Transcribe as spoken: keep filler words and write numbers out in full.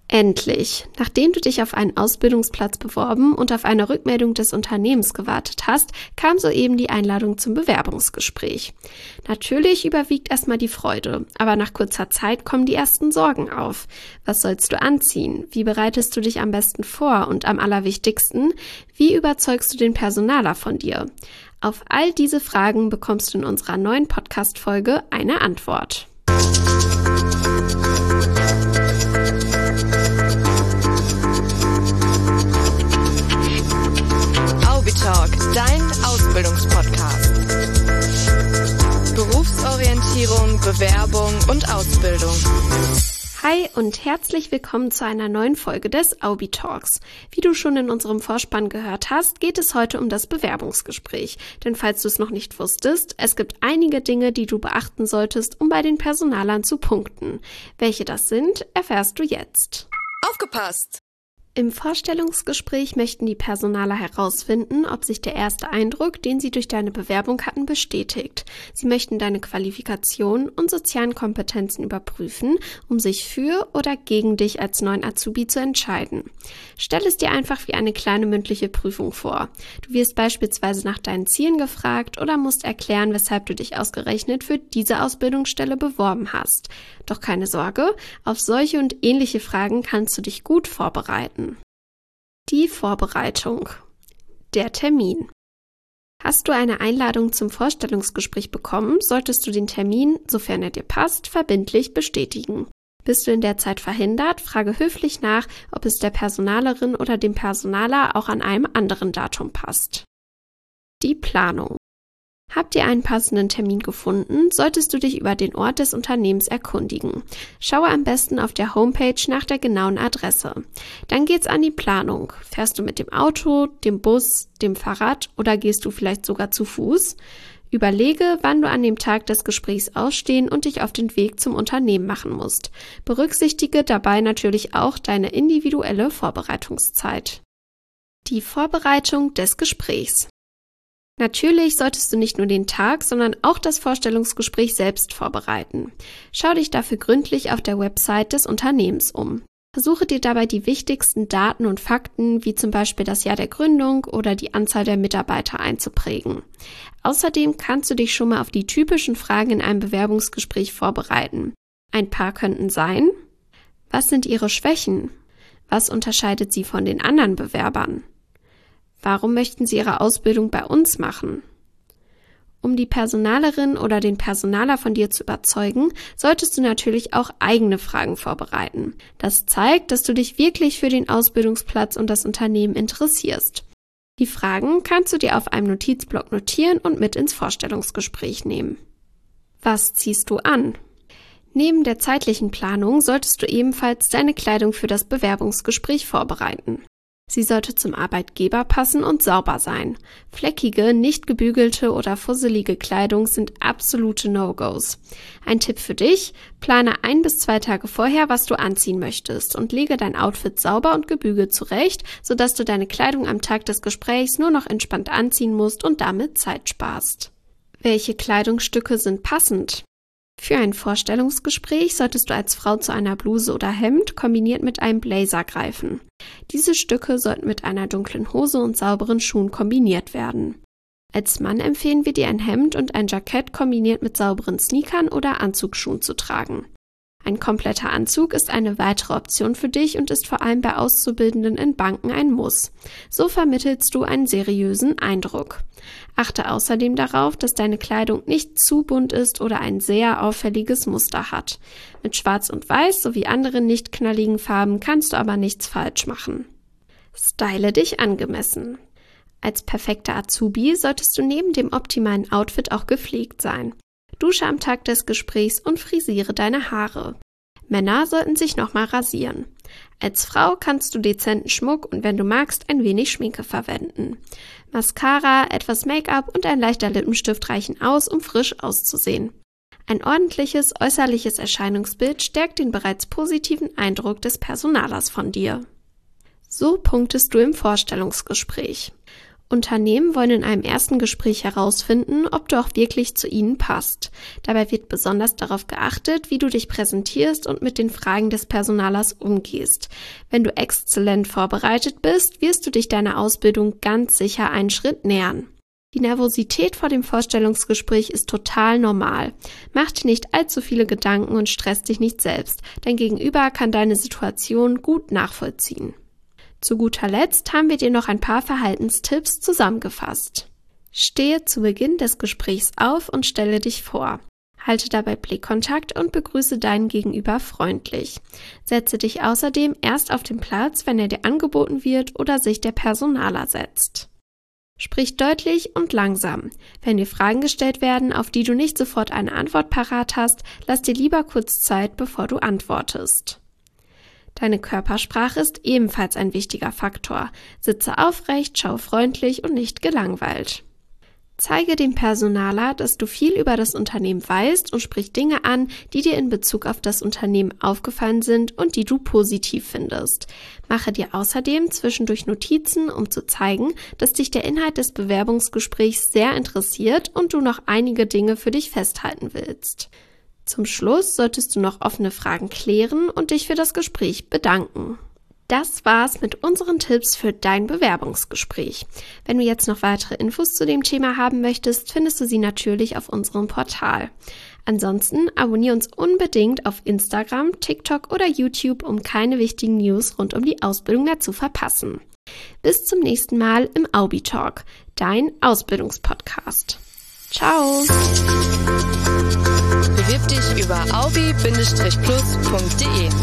Endlich! Nachdem du dich auf einen Ausbildungsplatz beworben und auf eine Rückmeldung des Unternehmens gewartet hast, kam soeben die Einladung zum Bewerbungsgespräch. Natürlich überwiegt erstmal die Freude, aber nach kurzer Zeit kommen die ersten Sorgen auf. Was sollst du anziehen? Wie bereitest du dich am besten vor? Und am allerwichtigsten, wie überzeugst du den Personaler von dir? Auf all diese Fragen bekommst du in unserer neuen Podcast-Folge eine Antwort. Talk, dein Ausbildungspodcast. Berufsorientierung, Bewerbung und Ausbildung. Hi und herzlich willkommen zu einer neuen Folge des Aubi Talks. Wie du schon in unserem Vorspann gehört hast, geht es heute um das Bewerbungsgespräch. Denn falls du es noch nicht wusstest, es gibt einige Dinge, die du beachten solltest, um bei den Personalern zu punkten. Welche das sind, erfährst du jetzt. Aufgepasst! Im Vorstellungsgespräch möchten die Personaler herausfinden, ob sich der erste Eindruck, den sie durch deine Bewerbung hatten, bestätigt. Sie möchten deine Qualifikation und sozialen Kompetenzen überprüfen, um sich für oder gegen dich als neuen Azubi zu entscheiden. Stell es dir einfach wie eine kleine mündliche Prüfung vor. Du wirst beispielsweise nach deinen Zielen gefragt oder musst erklären, weshalb du dich ausgerechnet für diese Ausbildungsstelle beworben hast. Doch keine Sorge, auf solche und ähnliche Fragen kannst du dich gut vorbereiten. Die Vorbereitung. Der Termin. Hast du eine Einladung zum Vorstellungsgespräch bekommen, solltest du den Termin, sofern er dir passt, verbindlich bestätigen. Bist du in der Zeit verhindert, frage höflich nach, ob es der Personalerin oder dem Personaler auch an einem anderen Datum passt. Die Planung. Habt ihr einen passenden Termin gefunden, solltest du dich über den Ort des Unternehmens erkundigen. Schaue am besten auf der Homepage nach der genauen Adresse. Dann geht's an die Planung. Fährst du mit dem Auto, dem Bus, dem Fahrrad oder gehst du vielleicht sogar zu Fuß? Überlege, wann du an dem Tag des Gesprächs ausstehen und dich auf den Weg zum Unternehmen machen musst. Berücksichtige dabei natürlich auch deine individuelle Vorbereitungszeit. Die Vorbereitung des Gesprächs. Natürlich solltest du nicht nur den Tag, sondern auch das Vorstellungsgespräch selbst vorbereiten. Schau dich dafür gründlich auf der Website des Unternehmens um. Versuche dir dabei die wichtigsten Daten und Fakten, wie zum Beispiel das Jahr der Gründung oder die Anzahl der Mitarbeiter einzuprägen. Außerdem kannst du dich schon mal auf die typischen Fragen in einem Bewerbungsgespräch vorbereiten. Ein paar könnten sein: Was sind ihre Schwächen? Was unterscheidet sie von den anderen Bewerbern? Warum möchten Sie Ihre Ausbildung bei uns machen? Um die Personalerin oder den Personaler von dir zu überzeugen, solltest du natürlich auch eigene Fragen vorbereiten. Das zeigt, dass du dich wirklich für den Ausbildungsplatz und das Unternehmen interessierst. Die Fragen kannst du dir auf einem Notizblock notieren und mit ins Vorstellungsgespräch nehmen. Was ziehst du an? Neben der zeitlichen Planung solltest du ebenfalls deine Kleidung für das Bewerbungsgespräch vorbereiten. Sie sollte zum Arbeitgeber passen und sauber sein. Fleckige, nicht gebügelte oder fusselige Kleidung sind absolute No-Gos. Ein Tipp für dich: Plane ein bis zwei Tage vorher, was du anziehen möchtest und lege dein Outfit sauber und gebügelt zurecht, sodass du deine Kleidung am Tag des Gesprächs nur noch entspannt anziehen musst und damit Zeit sparst. Welche Kleidungsstücke sind passend? Für ein Vorstellungsgespräch solltest du als Frau zu einer Bluse oder Hemd kombiniert mit einem Blazer greifen. Diese Stücke sollten mit einer dunklen Hose und sauberen Schuhen kombiniert werden. Als Mann empfehlen wir dir, ein Hemd und ein Jackett kombiniert mit sauberen Sneakern oder Anzugsschuhen zu tragen. Ein kompletter Anzug ist eine weitere Option für dich und ist vor allem bei Auszubildenden in Banken ein Muss. So vermittelst du einen seriösen Eindruck. Achte außerdem darauf, dass deine Kleidung nicht zu bunt ist oder ein sehr auffälliges Muster hat. Mit Schwarz und Weiß sowie anderen nicht knalligen Farben kannst du aber nichts falsch machen. Style dich angemessen. Als perfekter Azubi solltest du neben dem optimalen Outfit auch gepflegt sein. Dusche am Tag des Gesprächs und frisiere deine Haare. Männer sollten sich nochmal rasieren. Als Frau kannst du dezenten Schmuck und wenn du magst, ein wenig Schminke verwenden. Mascara, etwas Make-up und ein leichter Lippenstift reichen aus, um frisch auszusehen. Ein ordentliches äußerliches Erscheinungsbild stärkt den bereits positiven Eindruck des Personalers von dir. So punktest du im Vorstellungsgespräch. Unternehmen wollen in einem ersten Gespräch herausfinden, ob du auch wirklich zu ihnen passt. Dabei wird besonders darauf geachtet, wie du dich präsentierst und mit den Fragen des Personalers umgehst. Wenn du exzellent vorbereitet bist, wirst du dich deiner Ausbildung ganz sicher einen Schritt nähern. Die Nervosität vor dem Vorstellungsgespräch ist total normal. Mach dir nicht allzu viele Gedanken und stress dich nicht selbst. Dein Gegenüber kann deine Situation gut nachvollziehen. Zu guter Letzt haben wir dir noch ein paar Verhaltenstipps zusammengefasst. Stehe zu Beginn des Gesprächs auf und stelle dich vor. Halte dabei Blickkontakt und begrüße deinen Gegenüber freundlich. Setze dich außerdem erst auf den Platz, wenn er dir angeboten wird oder sich der Personaler setzt. Sprich deutlich und langsam. Wenn dir Fragen gestellt werden, auf die du nicht sofort eine Antwort parat hast, lass dir lieber kurz Zeit, bevor du antwortest. Deine Körpersprache ist ebenfalls ein wichtiger Faktor. Sitze aufrecht, schau freundlich und nicht gelangweilt. Zeige dem Personaler, dass du viel über das Unternehmen weißt und sprich Dinge an, die dir in Bezug auf das Unternehmen aufgefallen sind und die du positiv findest. Mache dir außerdem zwischendurch Notizen, um zu zeigen, dass dich der Inhalt des Bewerbungsgesprächs sehr interessiert und du noch einige Dinge für dich festhalten willst. Zum Schluss solltest du noch offene Fragen klären und dich für das Gespräch bedanken. Das war's mit unseren Tipps für dein Bewerbungsgespräch. Wenn du jetzt noch weitere Infos zu dem Thema haben möchtest, findest du sie natürlich auf unserem Portal. Ansonsten abonniere uns unbedingt auf Instagram, TikTok oder YouTube, um keine wichtigen News rund um die Ausbildung mehr zu verpassen. Bis zum nächsten Mal im Aubi-Talk, dein Ausbildungspodcast. Ciao! Bewirb dich über aubi Bindestrich plus Punkt de.